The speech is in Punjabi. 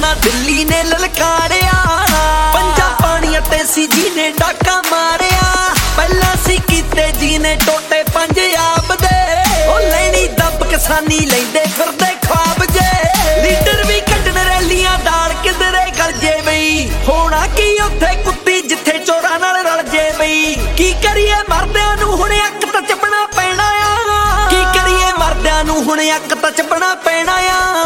ਨਾ ਦਿੱਲੀ ਨੇ ਲਲਕਾਰਿਆ, ਪੰਜਾਂ ਪਾਣੀਆਂ ਤੇ ਸੀ ਜੀ ਨੇ ਡਾਕਾ ਮਾਰਿਆ। ਪਹਿਲਾਂ ਸੀ ਕੀਤੇ ਜੀ ਨੇ ਟੋਟੇ ਪੰਜਾਬ ਦੇ, ਉਹ ਲੈਣੀ ਦੱਬ ਕਿਸਾਨੀ ਲੈਂਦੇ ਫਿਰਦੇ ख्वाब जे। ਲੀਡਰ ਵੀ ਕੱਢਣ ਰੈਲੀਆਂ ਦਾਲ ਕਿਧਰੇ ਗਲ ਜੇ ਬਈ, ਹੋਣਾ ਕੀ ਉੱਥੇ ਕੁੱਤੀ ਜਿੱਥੇ ਚੋਰਾਂ ਨਾਲ ਰਲ ਜੇ ਬਈ। ਕੀ ਕਰੀਏ ਮਰਦਿਆਂ ਨੂੰ ਹੁਣ ਅੱਕ ਤਾਂ ਚੱਬਣਾ ਪੈਣਾ ਆ, ਕੀ ਕਰੀਏ ਮਰਦਿਆਂ ਨੂੰ ਹੁਣ ਅੱਕ ਤਾਂ ਚੱਬਣਾ ਪੈਣਾ ਆ।